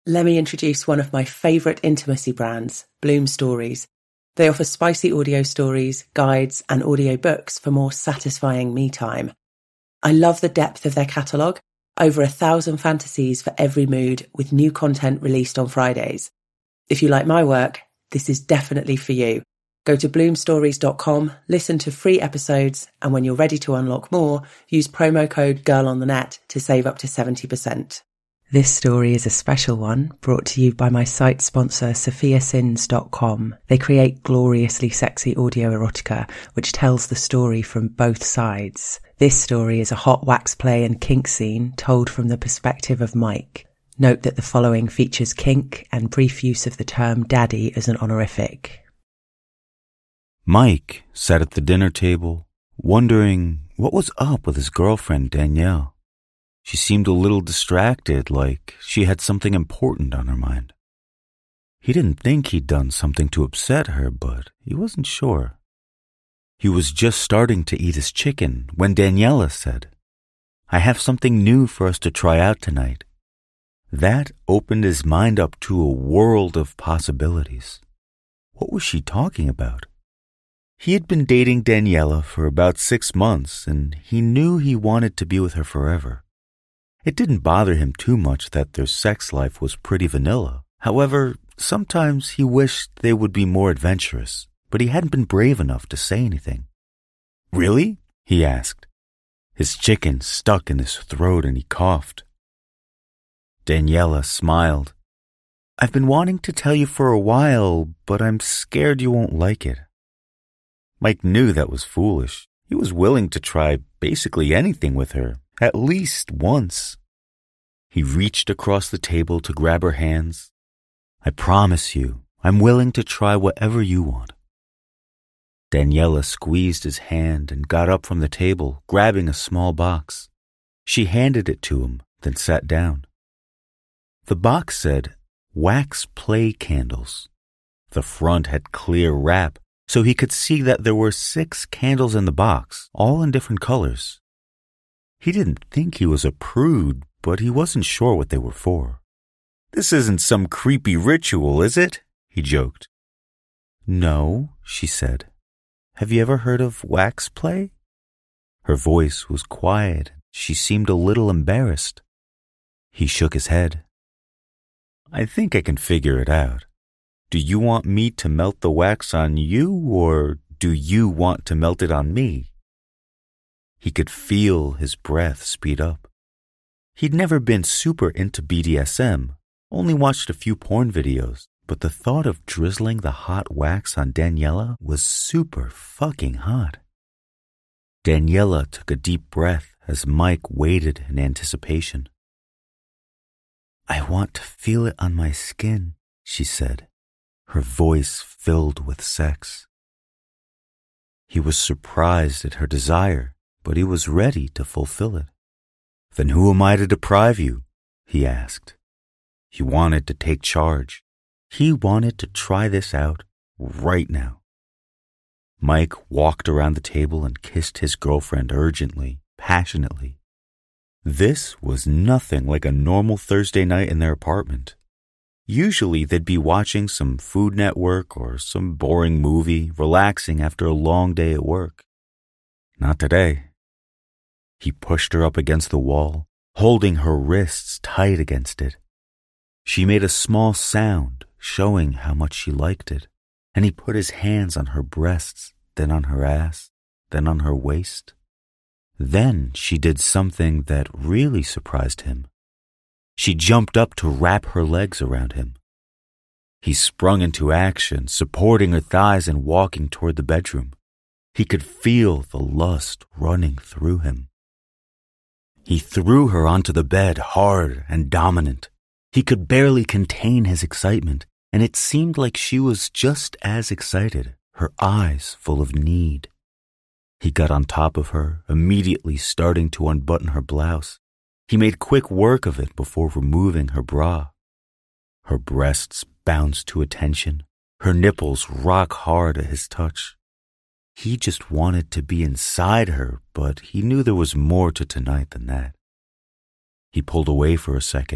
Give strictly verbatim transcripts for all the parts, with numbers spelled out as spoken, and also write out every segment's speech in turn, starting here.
Let me introduce one of my favourite intimacy brands, Bloom Stories. They offer spicy audio stories, guides, and audio books for more satisfying me time. I love the depth of their catalogue, over a thousand fantasies for every mood, with new content released on Fridays. If you like my work, this is definitely for you. Go to bloom stories dot com, listen to free episodes, and when you're ready to unlock more, use promo code GIRLONTHENET to save up to seventy percent. This story is a special one brought to you by my site sponsor sophia sins dot com. They create gloriously sexy audio erotica which tells the story from both sides. This story is a hot wax play and kink scene told from the perspective of Mike. Note that the following features kink and brief use of the term daddy as an honorific. Mike sat at the dinner table, wondering what was up with his girlfriend Danielle. She seemed a little distracted, like she had something important on her mind. He didn't think he'd done something to upset her, but he wasn't sure. He was just starting to eat his chicken when Daniela said, "I have something new for us to try out tonight." That opened his mind up to a world of possibilities. What was she talking about? He had been dating Daniela for about six months, and he knew he wanted to be with her forever. It didn't bother him too much that their sex life was pretty vanilla. However, sometimes he wished they would be more adventurous, but he hadn't been brave enough to say anything. "Really?" he asked. His chicken stuck in his throat and he coughed. Daniela smiled. "I've been wanting to tell you for a while, but I'm scared you won't like it." Mike knew that was foolish. He was willing to try basically anything with her, at least once. He reached across the table to grab her hands. "I promise you, I'm willing to try whatever you want." Daniela squeezed his hand and got up from the table, grabbing a small box. She handed it to him, then sat down. The box said, "Wax Play Candles." The front had clear wrap, so he could see that there were six candles in the box, all in different colors. He didn't think he was a prude, but he wasn't sure what they were for. "This isn't some creepy ritual, is it?" he joked. "No," she said. "Have you ever heard of wax play?" Her voice was quiet. She seemed a little embarrassed. He shook his head. "I think I can figure it out. Do you want me to melt the wax on you, or do you want to melt it on me?" He could feel his breath speed up. He'd never been super into B D S M, only watched a few porn videos, but the thought of drizzling the hot wax on Daniela was super fucking hot. Daniela took a deep breath as Mike waited in anticipation. "I want to feel it on my skin," she said, her voice filled with sex. He was surprised at her desire, but he was ready to fulfill it. "Then who am I to deprive you?" he asked. He wanted to take charge. He wanted to try this out right now. Mike walked around the table and kissed his girlfriend urgently, passionately. This was nothing like a normal Thursday night in their apartment. Usually they'd be watching some Food Network or some boring movie, relaxing after a long day at work. Not today. He pushed her up against the wall, holding her wrists tight against it. She made a small sound, showing how much she liked it, and he put his hands on her breasts, then on her ass, then on her waist. Then she did something that really surprised him. She jumped up to wrap her legs around him. He sprung into action, supporting her thighs and walking toward the bedroom. He could feel the lust running through him. He threw her onto the bed hard and dominant. He could barely contain his excitement, and it seemed like she was just as excited, her eyes full of need. He got on top of her, immediately starting to unbutton her blouse. He made quick work of it before removing her bra. Her breasts bounced to attention, her nipples rock hard at his touch. He just wanted to be inside her, but he knew there was more to tonight than that. He pulled away for a second,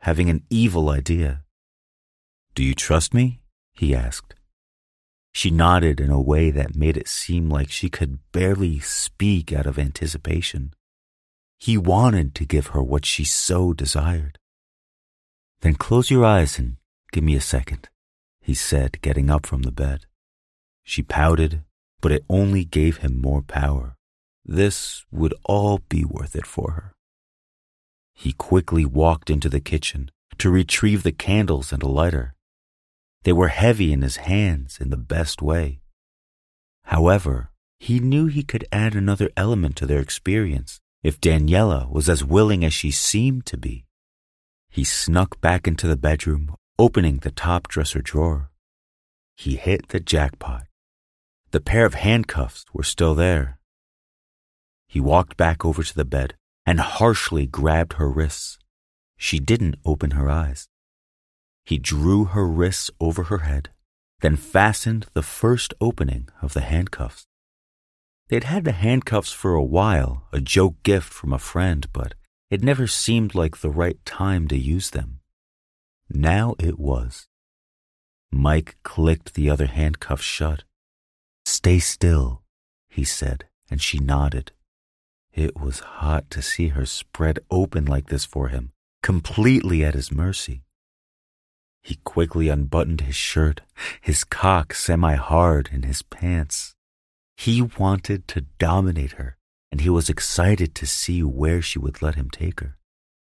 having an evil idea. "Do you trust me?" he asked. She nodded in a way that made it seem like she could barely speak out of anticipation. He wanted to give her what she so desired. "Then close your eyes and give me a second," he said, getting up from the bed. She pouted, but it only gave him more power. This would all be worth it for her. He quickly walked into the kitchen to retrieve the candles and a lighter. They were heavy in his hands in the best way. However, he knew he could add another element to their experience if Daniela was as willing as she seemed to be. He snuck back into the bedroom, opening the top dresser drawer. He hit the jackpot. The pair of handcuffs were still there. He walked back over to the bed and harshly grabbed her wrists. She didn't open her eyes. He drew her wrists over her head, then fastened the first opening of the handcuffs. They'd had the handcuffs for a while, a joke gift from a friend, but it never seemed like the right time to use them. Now it was. Mike clicked the other handcuff shut. "Stay still," he said, and she nodded. It was hot to see her spread open like this for him, completely at his mercy. He quickly unbuttoned his shirt, his cock semi-hard in his pants. He wanted to dominate her, and he was excited to see where she would let him take her.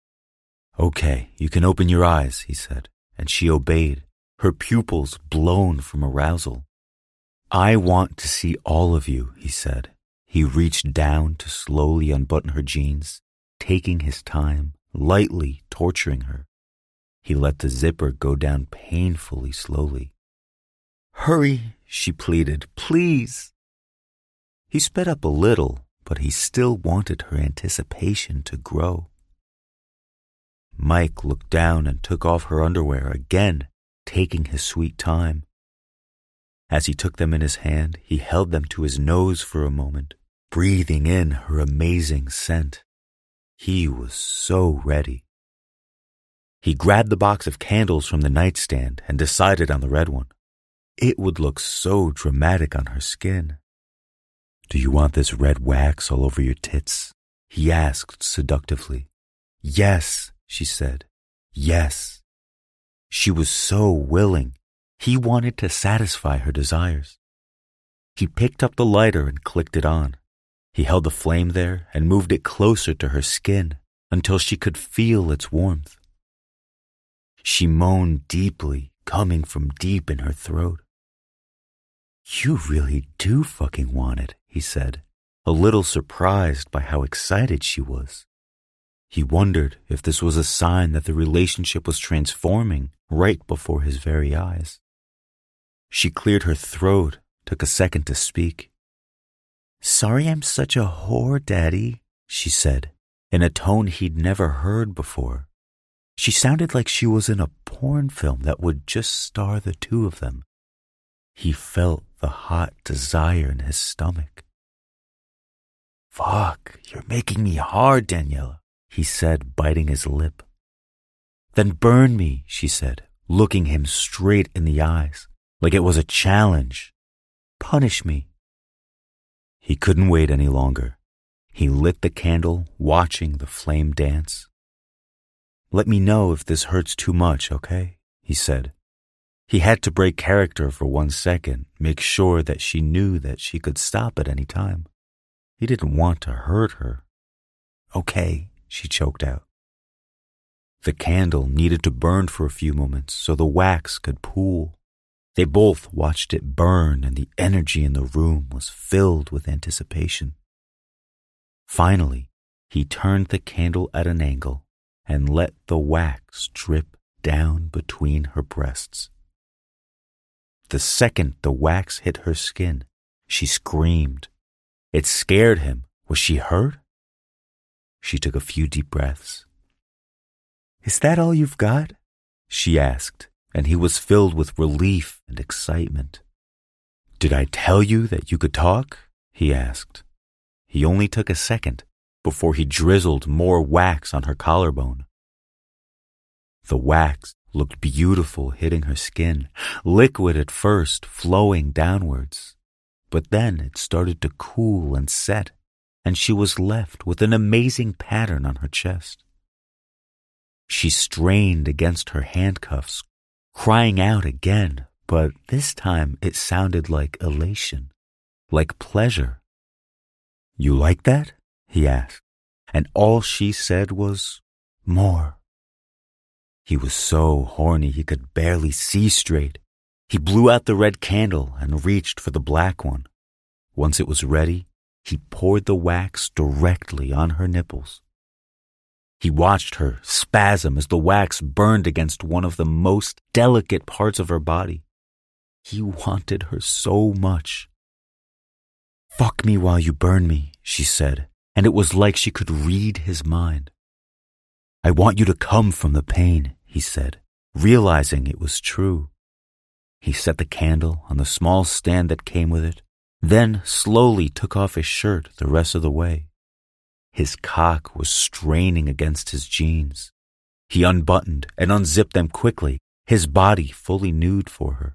"Okay, you can open your eyes," he said, and she obeyed, her pupils blown from arousal. "I want to see all of you," he said. He reached down to slowly unbutton her jeans, taking his time, lightly torturing her. He let the zipper go down painfully slowly. "Hurry," she pleaded, "please." He sped up a little, but he still wanted her anticipation to grow. Mike looked down and took off her underwear again, taking his sweet time. As he took them in his hand, he held them to his nose for a moment, breathing in her amazing scent. He was so ready. He grabbed the box of candles from the nightstand and decided on the red one. It would look so dramatic on her skin. "Do you want this red wax all over your tits?" he asked seductively. "Yes," she said. "Yes." She was so willing. He wanted to satisfy her desires. He picked up the lighter and clicked it on. He held the flame there and moved it closer to her skin until she could feel its warmth. She moaned deeply, coming from deep in her throat. "You really do fucking want it," he said, a little surprised by how excited she was. He wondered if this was a sign that the relationship was transforming right before his very eyes. She cleared her throat, took a second to speak. "Sorry I'm such a whore, Daddy," she said, in a tone he'd never heard before. She sounded like she was in a porn film that would just star the two of them. He felt the hot desire in his stomach. "Fuck, you're making me hard, Daniela," he said, biting his lip. "Then burn me," she said, looking him straight in the eyes, like it was a challenge. "Punish me." He couldn't wait any longer. He lit the candle, watching the flame dance. "Let me know if this hurts too much, okay?" he said. He had to break character for one second, make sure that she knew that she could stop at any time. He didn't want to hurt her. "Okay," she choked out. The candle needed to burn for a few moments so the wax could pool. They both watched it burn, and the energy in the room was filled with anticipation. Finally, he turned the candle at an angle and let the wax drip down between her breasts. The second the wax hit her skin, she screamed. It scared him. Was she hurt? She took a few deep breaths. "Is that all you've got?" she asked, and he was filled with relief and excitement. "Did I tell you that you could talk?" he asked. He only took a second before he drizzled more wax on her collarbone. The wax looked beautiful hitting her skin, liquid at first, flowing downwards. But then it started to cool and set, and she was left with an amazing pattern on her chest. She strained against her handcuffs, crying out again, but this time it sounded like elation, like pleasure. "You like that?" he asked, and all she said was, "More." He was so horny he could barely see straight. He blew out the red candle and reached for the black one. Once it was ready, he poured the wax directly on her nipples. He watched her spasm as the wax burned against one of the most delicate parts of her body. He wanted her so much. "Fuck me while you burn me," she said, and it was like she could read his mind. "I want you to come from the pain," he said, realizing it was true. He set the candle on the small stand that came with it, then slowly took off his shirt the rest of the way. His cock was straining against his jeans. He unbuttoned and unzipped them quickly, his body fully nude for her.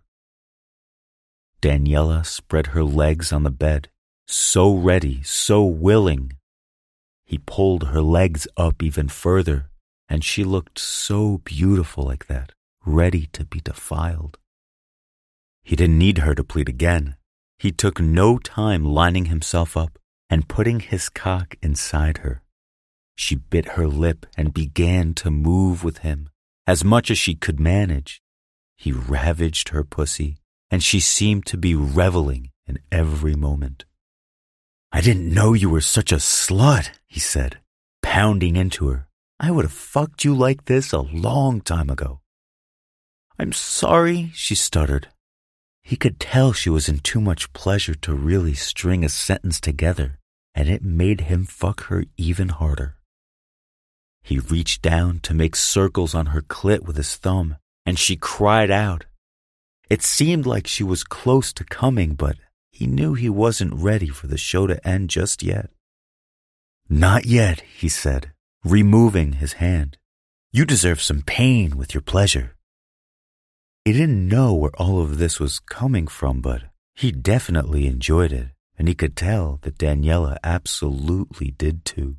Daniela spread her legs on the bed, so ready, so willing. He pulled her legs up even further, and she looked so beautiful like that, ready to be defiled. He didn't need her to plead again. He took no time lining himself up and putting his cock inside her. She bit her lip and began to move with him, as much as she could manage. He ravaged her pussy, and she seemed to be reveling in every moment. "I didn't know you were such a slut," he said, pounding into her. "I would have fucked you like this a long time ago." "I'm sorry," she stuttered. He could tell she was in too much pleasure to really string a sentence together, and it made him fuck her even harder. He reached down to make circles on her clit with his thumb, and she cried out. It seemed like she was close to coming, but he knew he wasn't ready for the show to end just yet. "Not yet," he said, removing his hand. "You deserve some pain with your pleasure." He didn't know where all of this was coming from, but he definitely enjoyed it, and he could tell that Daniela absolutely did too.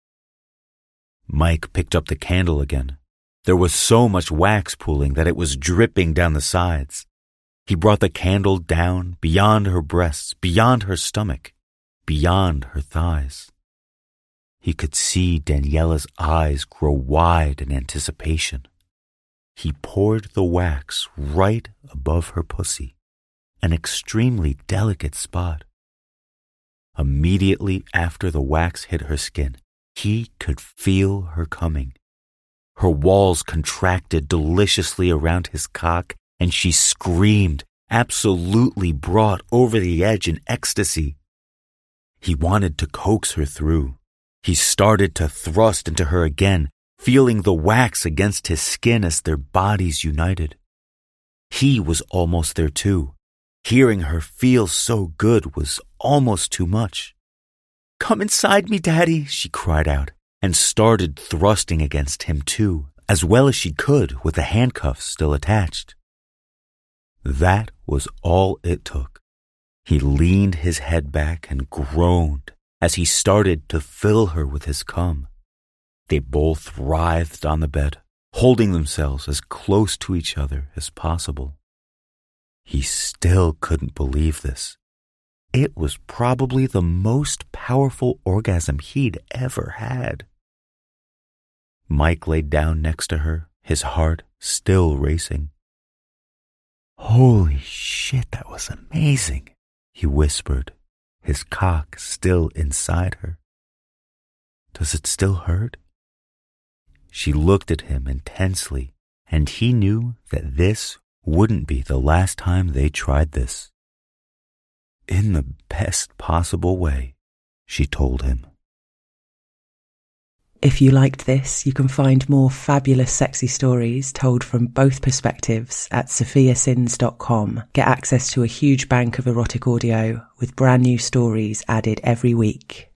Mike picked up the candle again. There was so much wax pooling that it was dripping down the sides. He brought the candle down beyond her breasts, beyond her stomach, beyond her thighs. He could see Daniela's eyes grow wide in anticipation. He poured the wax right above her pussy, an extremely delicate spot. Immediately after the wax hit her skin, he could feel her coming. Her walls contracted deliciously around his cock, and she screamed, absolutely brought over the edge in ecstasy. He wanted to coax her through. He started to thrust into her again, feeling the wax against his skin as their bodies united. He was almost there too. Hearing her feel so good was almost too much. "Come inside me, Daddy," she cried out, and started thrusting against him too, as well as she could with the handcuffs still attached. That was all it took. He leaned his head back and groaned as he started to fill her with his cum. They both writhed on the bed, holding themselves as close to each other as possible. He still couldn't believe this. It was probably the most powerful orgasm he'd ever had. Mike laid down next to her, his heart still racing. "Holy shit, that was amazing," he whispered, his cock still inside her. "Does it still hurt?" She looked at him intensely, and he knew that this wouldn't be the last time they tried this. "In the best possible way," she told him. If you liked this, you can find more fabulous sexy stories told from both perspectives at sophia sins dot com. Get access to a huge bank of erotic audio with brand new stories added every week.